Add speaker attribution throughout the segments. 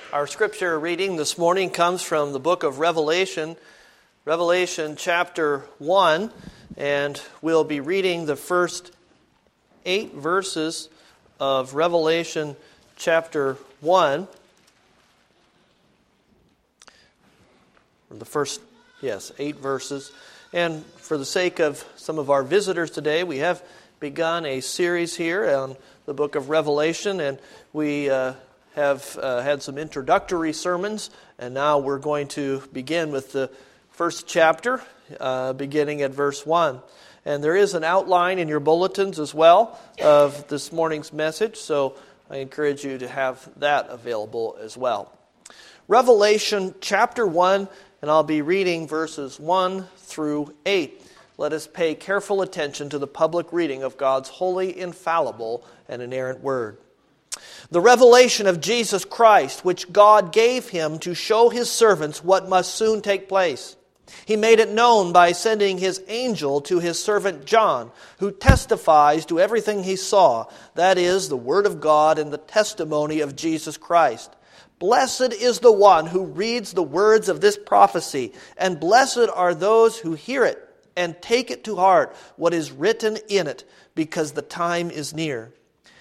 Speaker 1: Our scripture reading this morning comes from the book of Revelation, Revelation chapter 1, and we'll be reading the first 8 verses of Revelation chapter 1. The first, 8 verses. And for the sake of some of our visitors today, we have begun a series here on the book of Revelation, and we have had some introductory sermons, and now we're going to begin with the first chapter, beginning at verse 1. And there is an outline in your bulletins as well of this morning's message, so I encourage you to have that available as well. Revelation chapter 1, and I'll be reading verses 1 through 8. Let us pay careful attention to the public reading of God's holy, infallible, and inerrant word. The revelation of Jesus Christ, which God gave him to show his servants what must soon take place. He made it known by sending his angel to his servant John, who testifies to everything he saw, that is, the word of God and the testimony of Jesus Christ. Blessed is the one who reads the words of this prophecy, and blessed are those who hear it and take it to heart what is written in it, because the time is near.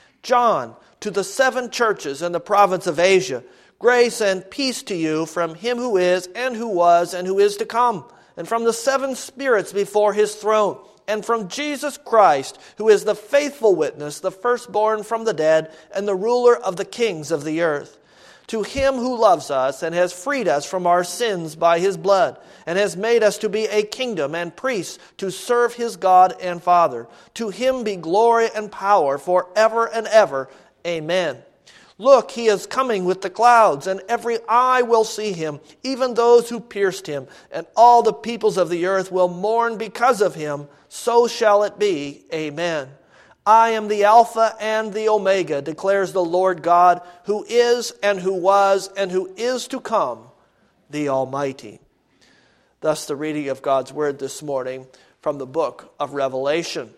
Speaker 1: John, to the 7 churches in the province of Asia, grace and peace to you from him who is, and who was, and who is to come, and from the 7 spirits before his throne, and from Jesus Christ, who is the faithful witness, the firstborn from the dead, and the ruler of the kings of the earth. To him who loves us and has freed us from our sins by his blood, and has made us to be a kingdom and priests to serve his God and Father. To him be glory and power forever and ever. Amen. Look, he is coming with the clouds, and every eye will see him, even those who pierced him, and all the peoples of the earth will mourn because of him. So shall it be. Amen. I am the Alpha and the Omega, declares the Lord God, who is and who was and who is to come, the Almighty. Thus the reading of God's Word this morning from the book of Revelation.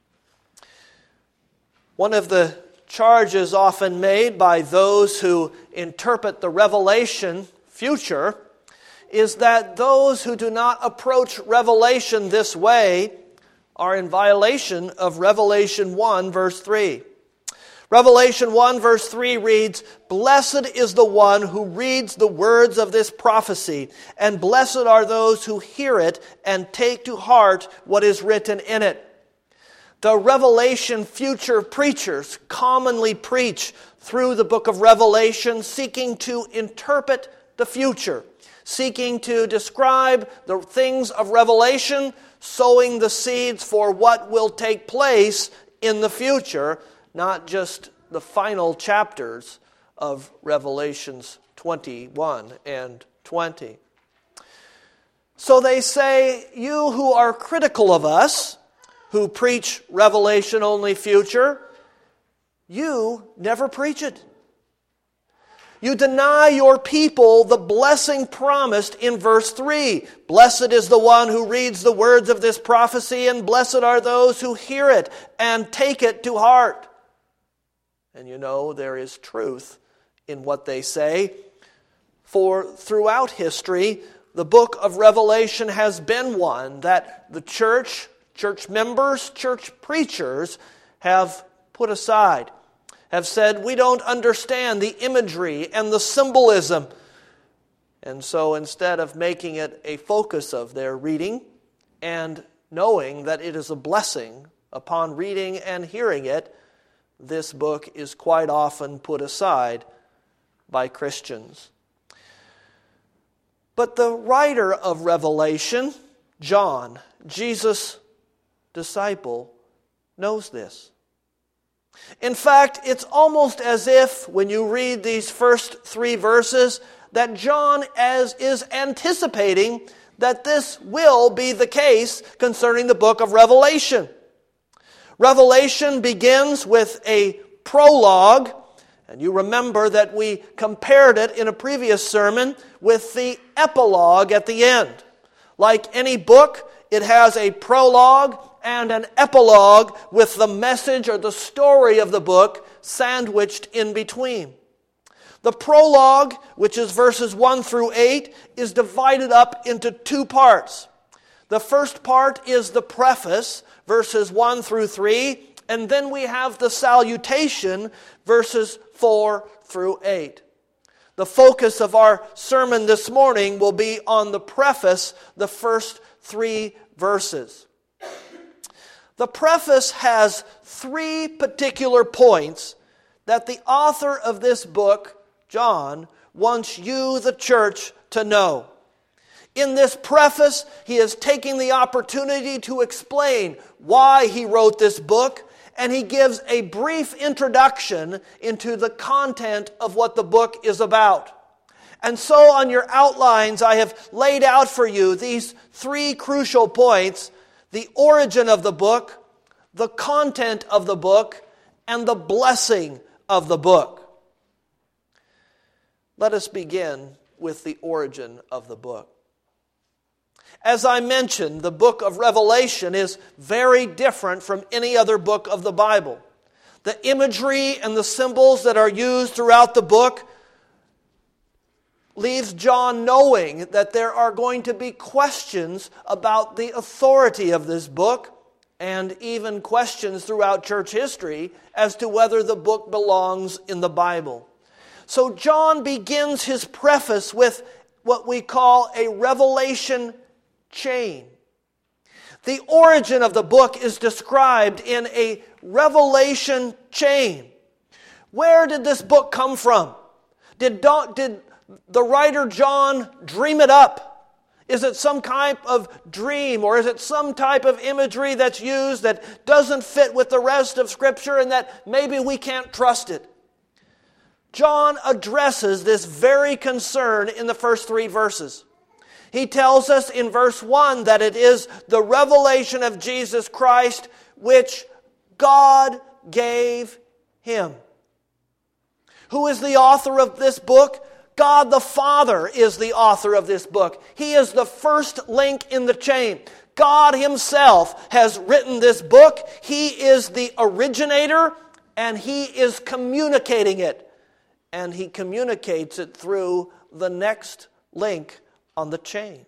Speaker 1: One of the charges often made by those who interpret the Revelation future is that those who do not approach Revelation this way are in violation of Revelation 1, verse 3. Revelation 1, verse 3 reads, "Blessed is the one who reads the words of this prophecy, and blessed are those who hear it and take to heart what is written in it." The Revelation future preachers commonly preach through the book of Revelation, seeking to interpret the future, seeking to describe the things of Revelation, sowing the seeds for what will take place in the future, not just the final chapters of Revelations 21 and 20. So they say, you who are critical of us, who preach Revelation only future, you never preach it. You deny your people the blessing promised in verse 3. Blessed is the one who reads the words of this prophecy, and blessed are those who hear it and take it to heart. And you know there is truth in what they say. For throughout history, the book of Revelation has been one that the church members, church preachers have put aside, have said, we don't understand the imagery and the symbolism. And so instead of making it a focus of their reading and knowing that it is a blessing upon reading and hearing it, this book is quite often put aside by Christians. But the writer of Revelation, John, Jesus' disciple, knows this. In fact, it's almost as if, when you read these first 3 verses, that John is anticipating that this will be the case concerning the book of Revelation. Revelation begins with a prologue, and you remember that we compared it in a previous sermon with the epilogue at the end. Like any book, it has a prologue and an epilogue with the message or the story of the book sandwiched in between. The prologue, which is verses 1 through 8, is divided up into two parts. The first part is the preface, verses 1 through 3, and then we have the salutation, verses 4 through 8. The focus of our sermon this morning will be on the preface, the first 3 verses. The preface has 3 particular points that the author of this book, John, wants you, the church, to know. In this preface, he is taking the opportunity to explain why he wrote this book, and he gives a brief introduction into the content of what the book is about. And so on your outlines, I have laid out for you these 3 crucial points: the origin of the book, the content of the book, and the blessing of the book. Let us begin with the origin of the book. As I mentioned, the book of Revelation is very different from any other book of the Bible. The imagery and the symbols that are used throughout the book leaves John knowing that there are going to be questions about the authority of this book, and even questions throughout church history as to whether the book belongs in the Bible. So John begins his preface with what we call a revelation chain. The origin of the book is described in a revelation chain. Where did this book come from? Did the writer John dream it up? Is it some type of dream, or is it some type of imagery that's used that doesn't fit with the rest of Scripture and that maybe we can't trust it? John addresses this very concern in the first 3 verses. He tells us in verse 1 that it is the revelation of Jesus Christ which God gave him. Who is the author of this book? God the Father is the author of this book. He is the first link in the chain. God himself has written this book. He is the originator, and he is communicating it. And he communicates it through the next link on the chain.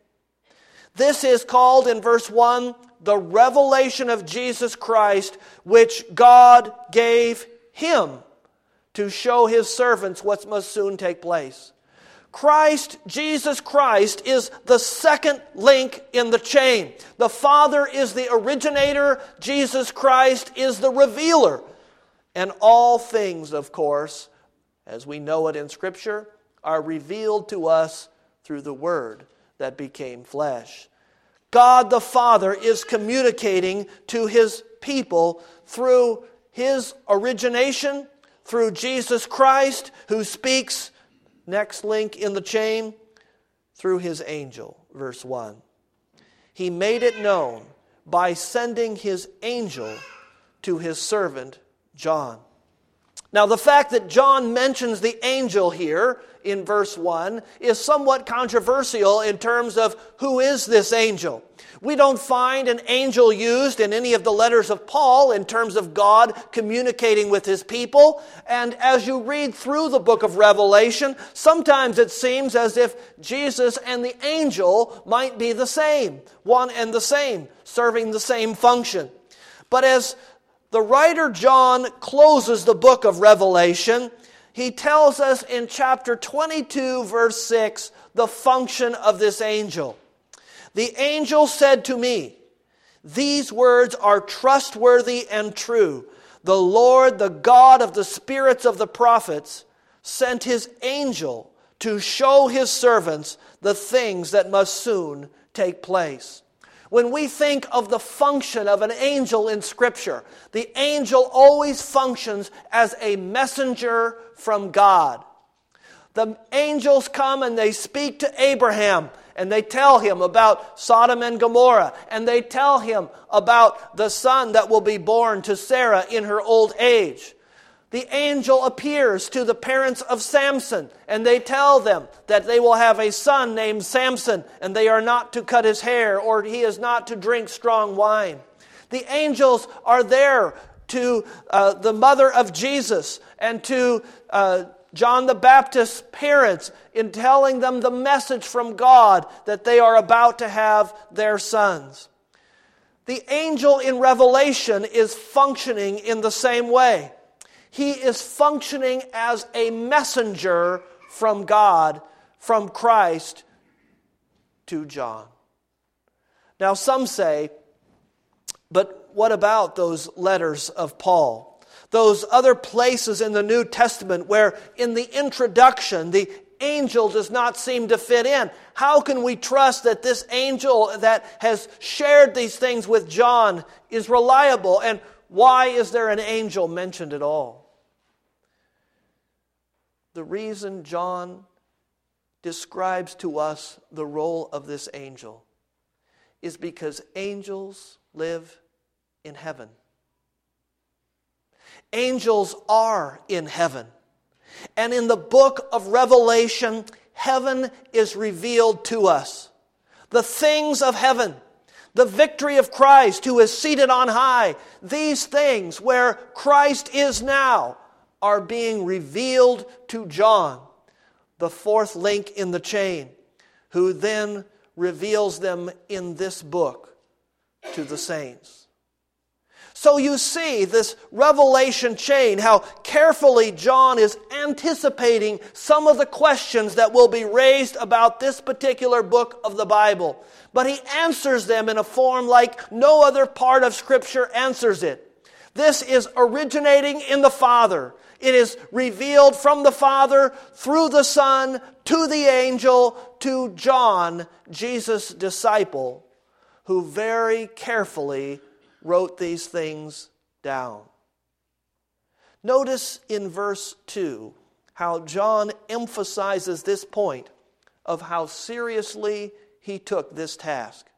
Speaker 1: This is called in verse 1, the revelation of Jesus Christ, which God gave him to show his servants what must soon take place. Christ, Jesus Christ, is the second link in the chain. The Father is the originator. Jesus Christ is the revealer. And all things, of course, as we know it in Scripture, are revealed to us through the Word that became flesh. God the Father is communicating to his people through his origination, through Jesus Christ, who speaks, next link in the chain, through his angel, verse 1. He made it known by sending his angel to his servant John. Now, the fact that John mentions the angel here in verse 1 is somewhat controversial in terms of who is this angel. We don't find an angel used in any of the letters of Paul in terms of God communicating with his people. And as you read through the book of Revelation, sometimes it seems as if Jesus and the angel might be the same, one and the same, serving the same function. But as the writer John closes the book of Revelation, he tells us in chapter 22, verse 6, the function of this angel. The angel said to me, "These words are trustworthy and true. The Lord, the God of the spirits of the prophets, sent his angel to show his servants the things that must soon take place." When we think of the function of an angel in Scripture, the angel always functions as a messenger from God. The angels come and they speak to Abraham, and they tell him about Sodom and Gomorrah, and they tell him about the son that will be born to Sarah in her old age. The angel appears to the parents of Samson, and they tell them that they will have a son named Samson, and they are not to cut his hair, or he is not to drink strong wine. The angels are there to the mother of Jesus and to John the Baptist's parents in telling them the message from God that they are about to have their sons. The angel in Revelation is functioning in the same way. He is functioning as a messenger from God, from Christ to John. Now some say, but what about those letters of Paul? Those other places in the New Testament where in the introduction the angel does not seem to fit in. How can we trust that this angel that has shared these things with John is reliable? And why is there an angel mentioned at all? The reason John describes to us the role of this angel is because angels live in heaven. Angels are in heaven. And in the book of Revelation, heaven is revealed to us. The things of heaven, the victory of Christ who is seated on high, these things where Christ is now are being revealed to John, the fourth link in the chain, who then reveals them in this book to the saints. So you see this revelation chain, how carefully John is anticipating some of the questions that will be raised about this particular book of the Bible. But he answers them in a form like no other part of Scripture answers it. This is originating in the Father. It is revealed from the Father through the Son to the angel to John, Jesus' disciple, who very carefully wrote these things down. Notice in verse 2 how John emphasizes this point of how seriously he took this task.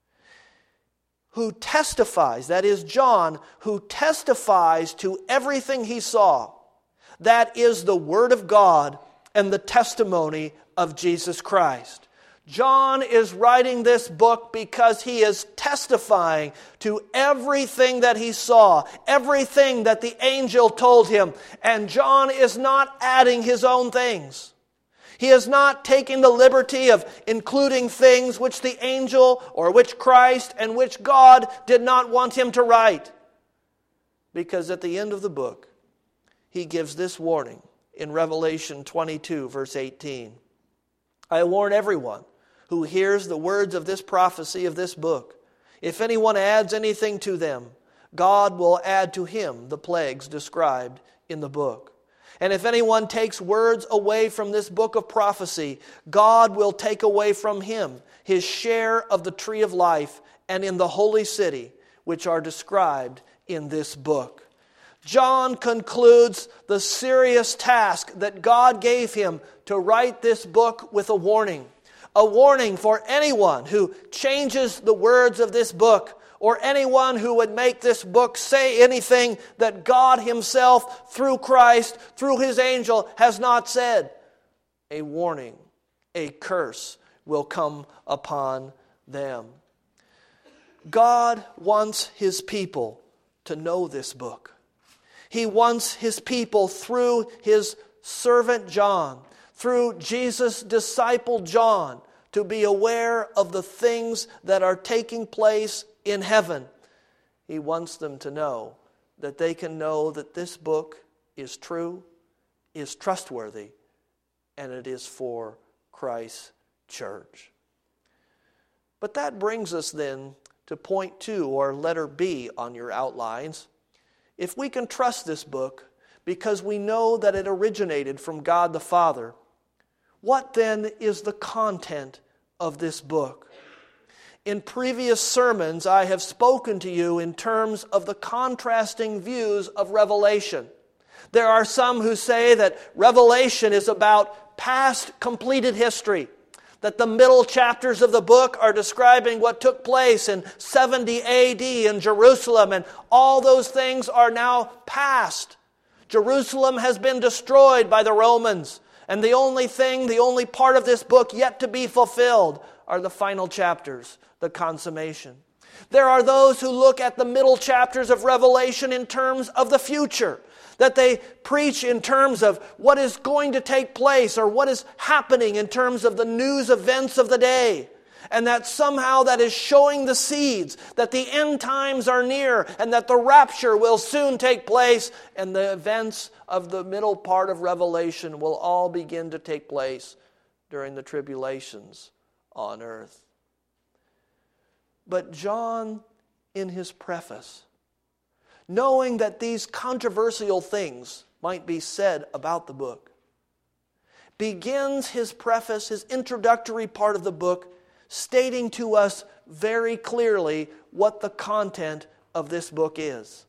Speaker 1: Who testifies, that is John, who testifies to everything he saw. That is the Word of God and the testimony of Jesus Christ. John is writing this book because he is testifying to everything that he saw, everything that the angel told him. And John is not adding his own things. He is not taking the liberty of including things which the angel or which Christ and which God did not want him to write. Because at the end of the book, he gives this warning in Revelation 22, verse 18. I warn everyone who hears the words of this prophecy of this book. If anyone adds anything to them, God will add to him the plagues described in the book. And if anyone takes words away from this book of prophecy, God will take away from him his share of the tree of life and in the holy city, which are described in this book. John concludes the serious task that God gave him to write this book with a warning. A warning for anyone who changes the words of this book, or anyone who would make this book say anything that God himself, through Christ, through his angel, has not said. A warning, a curse will come upon them. God wants his people to know this book. He wants his people through his servant John, through Jesus' disciple John, to be aware of the things that are taking place in heaven. He wants them to know that they can know that this book is true, is trustworthy, and it is for Christ's church. But that brings us then to point 2, or letter B on your outlines. If we can trust this book because we know that it originated from God the Father, what then is the content of this book? In previous sermons, I have spoken to you in terms of the contrasting views of Revelation. There are some who say that Revelation is about past completed history, that the middle chapters of the book are describing what took place in 70 AD in Jerusalem, and all those things are now past. Jerusalem has been destroyed by the Romans, and the only part of this book yet to be fulfilled are the final chapters, the consummation. There are those who look at the middle chapters of Revelation in terms of the future, that they preach in terms of what is going to take place or what is happening in terms of the news events of the day. And that somehow that is showing the seeds that the end times are near and that the rapture will soon take place and the events of the middle part of Revelation will all begin to take place during the tribulations on earth. But John, in his preface, knowing that these controversial things might be said about the book, begins his preface, his introductory part of the book, stating to us very clearly what the content of this book is.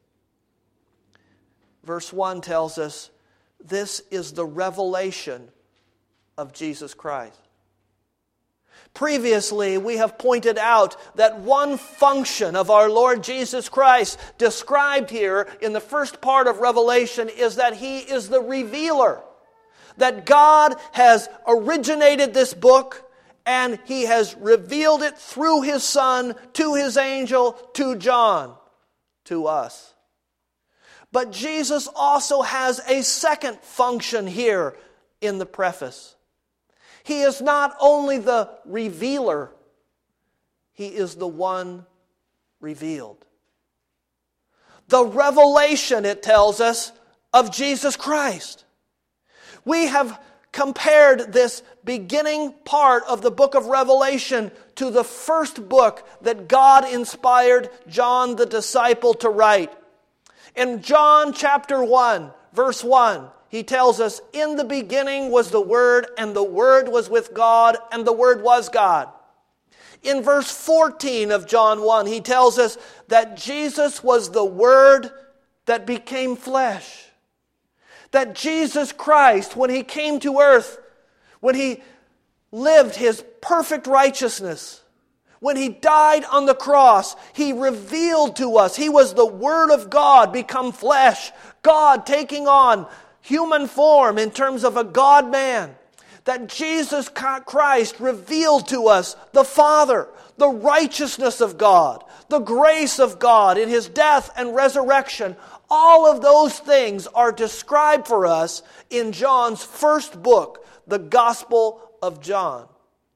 Speaker 1: Verse 1 tells us, this is the revelation of Jesus Christ. Previously, we have pointed out that one function of our Lord Jesus Christ, described here in the first part of Revelation, is that He is the revealer. That God has originated this book, and He has revealed it through His Son, to His angel, to John, to us. But Jesus also has a second function here in the preface. He is not only the revealer, He is the one revealed. The revelation, it tells us, of Jesus Christ. We have compared this beginning part of the book of Revelation to the first book that God inspired John the disciple to write. In John chapter 1, verse 1, he tells us, in the beginning was the Word, and the Word was with God, and the Word was God. In verse 14 of John 1, he tells us that Jesus was the Word that became flesh. That Jesus Christ, when He came to earth, when He lived His perfect righteousness, when He died on the cross, He revealed to us, He was the Word of God become flesh, God taking on human form in terms of a God-man. That Jesus Christ revealed to us the Father, the righteousness of God, the grace of God in His death and resurrection. All of those things are described for us in John's first book, the Gospel of John.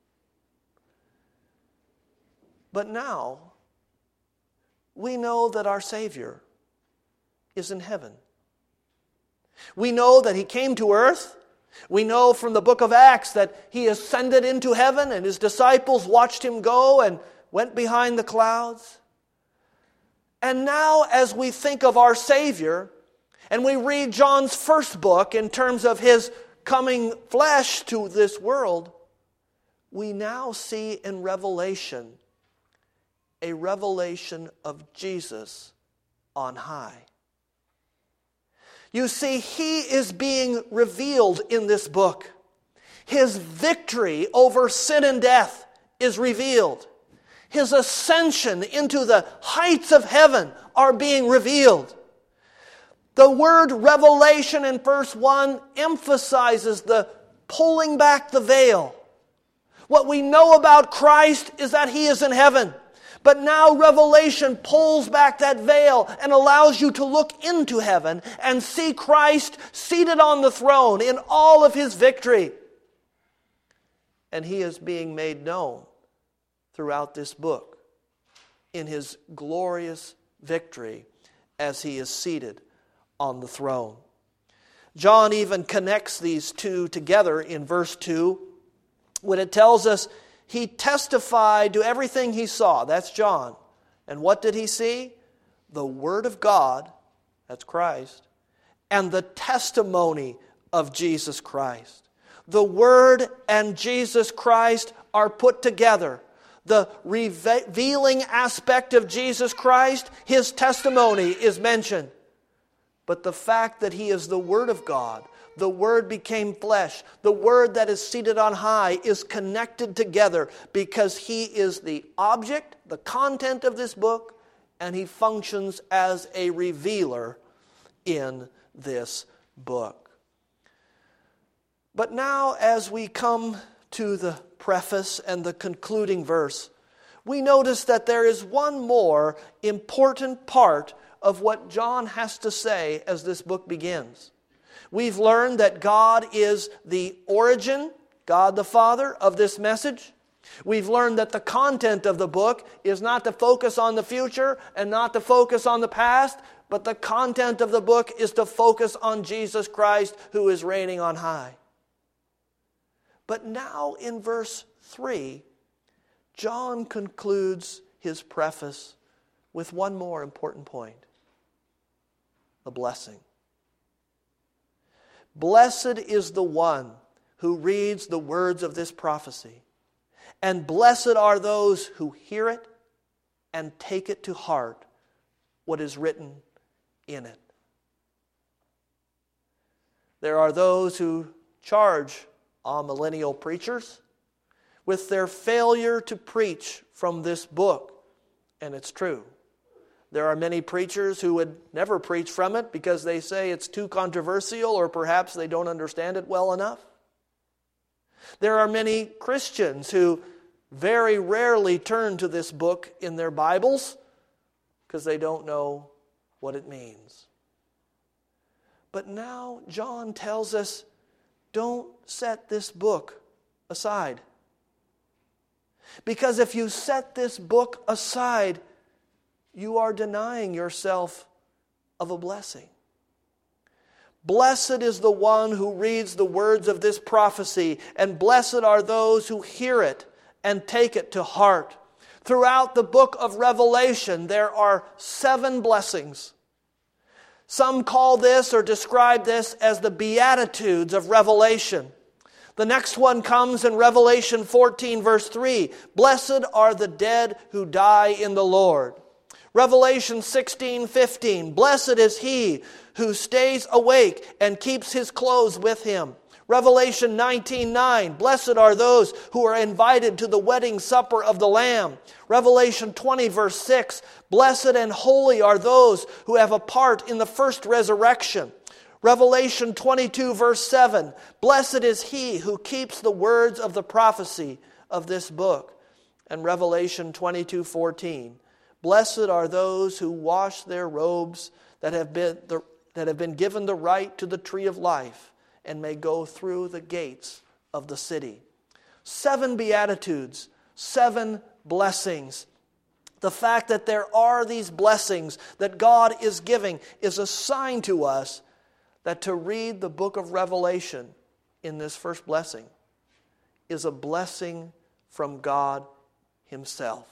Speaker 1: But now, we know that our Savior is in heaven. We know that He came to earth. We know from the book of Acts that He ascended into heaven and His disciples watched Him go and went behind the clouds. And now as we think of our Savior and we read John's first book in terms of His coming flesh to this world, we now see in Revelation a revelation of Jesus on high. You see, He is being revealed in this book. His victory over sin and death is revealed. His ascension into the heights of heaven are being revealed. The word revelation in verse 1 emphasizes the pulling back the veil. What we know about Christ is that He is in heaven. But now Revelation pulls back that veil and allows you to look into heaven and see Christ seated on the throne in all of His victory. And He is being made known throughout this book in His glorious victory as He is seated on the throne. John even connects these two together in verse 2 when it tells us He testified to everything He saw. That's John. And what did he see? The Word of God, that's Christ, and the testimony of Jesus Christ. The Word and Jesus Christ are put together. The revealing aspect of Jesus Christ, His testimony is mentioned. But the fact that He is the Word of God, the Word became flesh, the Word that is seated on high is connected together because He is the object, the content of this book, and He functions as a revealer in this book. But now as we come to the preface and the concluding verse, we notice that there is one more important part of what John has to say as this book begins. We've learned that God is the origin, God the Father, of this message. We've learned that the content of the book is not to focus on the future and not to focus on the past, but the content of the book is to focus on Jesus Christ, who is reigning on high. But now in verse 3, John concludes his preface with one more important point: a blessing. Blessed is the one who reads the words of this prophecy, and blessed are those who hear it and take it to heart, what is written in it. There are those who charge amillennial preachers with their failure to preach from this book, and it's true. There are many preachers who would never preach from it because they say it's too controversial, or perhaps they don't understand it well enough. There are many Christians who very rarely turn to this book in their Bibles because they don't know what it means. But now John tells us, don't set this book aside. Because if you set this book aside, you are denying yourself of a blessing. Blessed is the one who reads the words of this prophecy, and blessed are those who hear it and take it to heart. Throughout the book of Revelation, there are 7 blessings. Some call this or describe this as the Beatitudes of Revelation. The next one comes in Revelation 14, verse 3. Blessed are the dead who die in the Lord. Revelation 16:15, blessed is he who stays awake and keeps his clothes with him. Revelation 19:9, blessed are those who are invited to the wedding supper of the Lamb. Revelation 20, verse 6, blessed and holy are those who have a part in the first resurrection. Revelation 22, verse 7, blessed is he who keeps the words of the prophecy of this book. And Revelation 22:14, blessed are those who wash their robes that have been given the right to the tree of life and may go through the gates of the city. 7 Beatitudes, 7 blessings. The fact that there are these blessings that God is giving is a sign to us that to read the book of Revelation in this first blessing is a blessing from God Himself.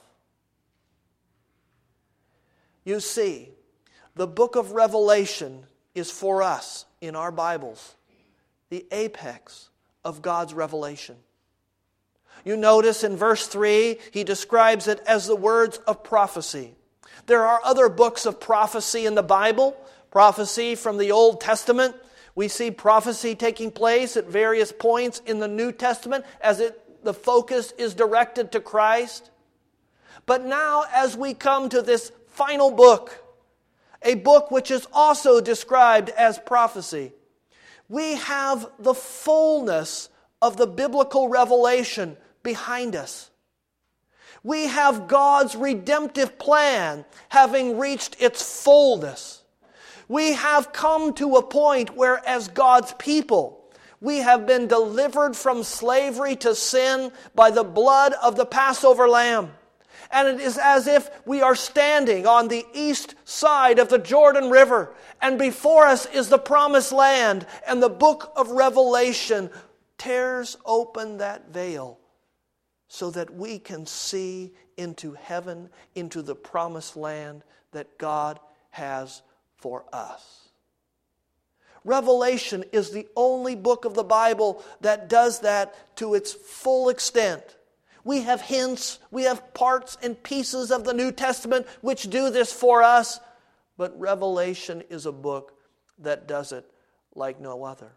Speaker 1: You see, the book of Revelation is for us in our Bibles the apex of God's revelation. You notice in verse 3, he describes it as the words of prophecy. There are other books of prophecy in the Bible, prophecy from the Old Testament. We see prophecy taking place at various points in the New Testament as the focus is directed to Christ. But now as we come to this final book, a book which is also described as prophecy, we have the fullness of the biblical revelation behind us. We have God's redemptive plan having reached its fullness. We have come to a point where, as God's people, we have been delivered from slavery to sin by the blood of the Passover lamb. And it is as if we are standing on the east side of the Jordan River, and before us is the promised land, and the book of Revelation tears open that veil so that we can see into heaven, into the promised land that God has for us. Revelation is the only book of the Bible that does that to its full extent. We have hints, we have parts and pieces of the New Testament which do this for us, but Revelation is a book that does it like no other.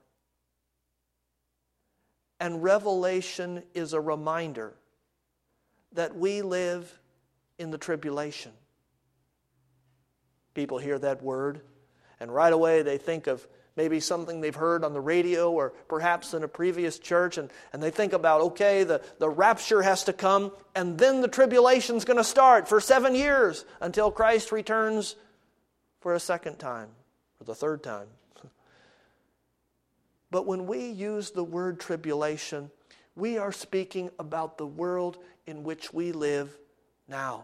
Speaker 1: And Revelation is a reminder that we live in the tribulation. People hear that word, and right away they think of maybe something they've heard on the radio or perhaps in a previous church, and they think about, okay, the rapture has to come, and then the tribulation's going to start for 7 years until Christ returns for a second time, or the third time. But when we use the word tribulation, we are speaking about the world in which we live now.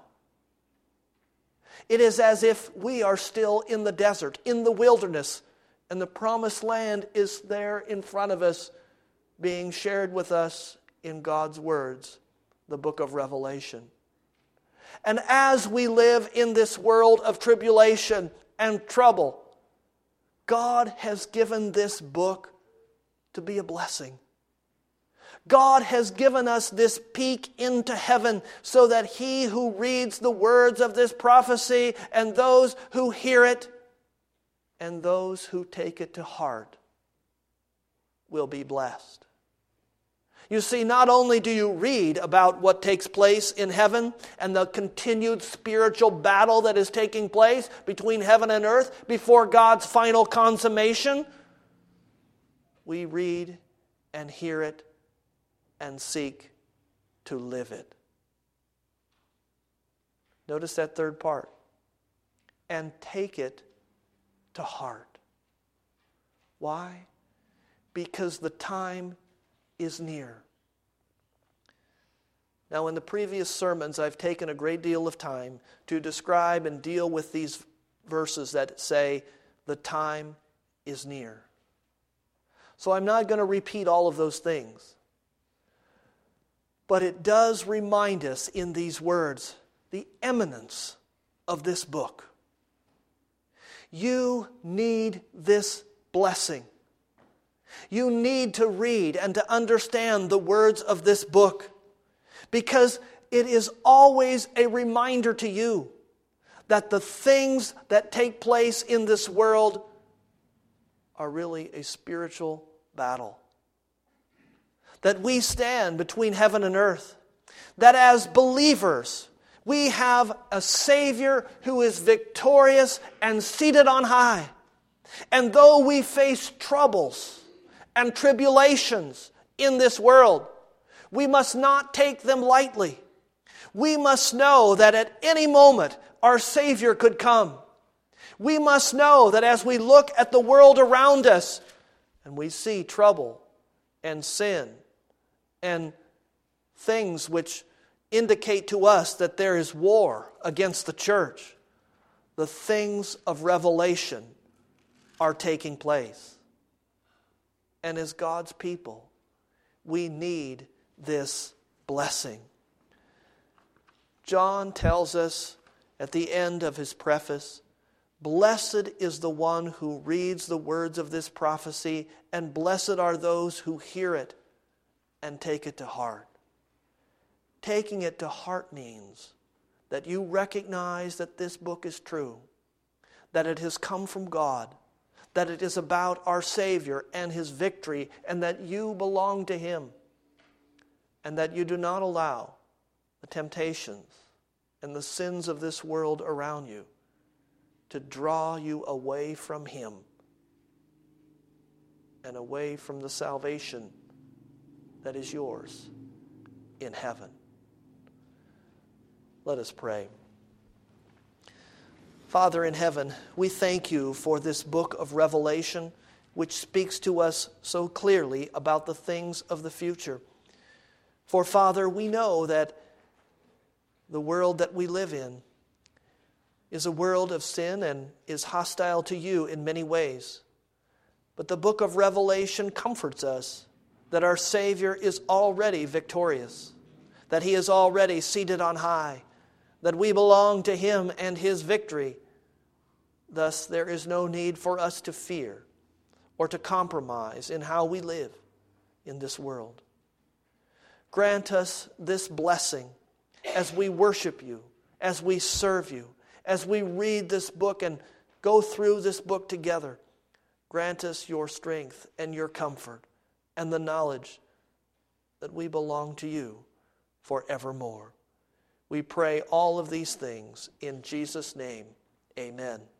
Speaker 1: It is as if we are still in the desert, in the wilderness, and the promised land is there in front of us, being shared with us in God's words, the book of Revelation. And as we live in this world of tribulation and trouble, God has given this book to be a blessing. God has given us this peek into heaven so that he who reads the words of this prophecy and those who hear it and those who take it to heart will be blessed. You see, not only do you read about what takes place in heaven and the continued spiritual battle that is taking place between heaven and earth before God's final consummation, we read and hear it and seek to live it. Notice that third part. And take it to heart. Why? Because the time is near. Now, in the previous sermons, I've taken a great deal of time to describe and deal with these verses that say, the time is near. So I'm not going to repeat all of those things. But it does remind us in these words the eminence of this book. You need this blessing. You need to read and to understand the words of this book, because it is always a reminder to you that the things that take place in this world are really a spiritual battle. That we stand between heaven and earth. That as believers, we have a Savior who is victorious and seated on high. And though we face troubles and tribulations in this world, we must not take them lightly. We must know that at any moment our Savior could come. We must know that as we look at the world around us and we see trouble and sin and things which indicate to us that there is war against the church, the things of Revelation are taking place. And as God's people, we need this blessing. John tells us at the end of his preface, blessed is the one who reads the words of this prophecy, and blessed are those who hear it and take it to heart. Taking it to heart means that you recognize that this book is true, that it has come from God, that it is about our Savior and His victory, and that you belong to Him, and that you do not allow the temptations and the sins of this world around you to draw you away from Him and away from the salvation that is yours in heaven. Let us pray. Father in heaven, we thank you for this book of Revelation, which speaks to us so clearly about the things of the future. For Father, we know that the world that we live in is a world of sin and is hostile to you in many ways. But the book of Revelation comforts us that our Savior is already victorious, that He is already seated on high, that we belong to Him and His victory. Thus, there is no need for us to fear or to compromise in how we live in this world. Grant us this blessing as we worship you, as we serve you, as we read this book and go through this book together. Grant us your strength and your comfort and the knowledge that we belong to you forevermore. We pray all of these things in Jesus' name. Amen.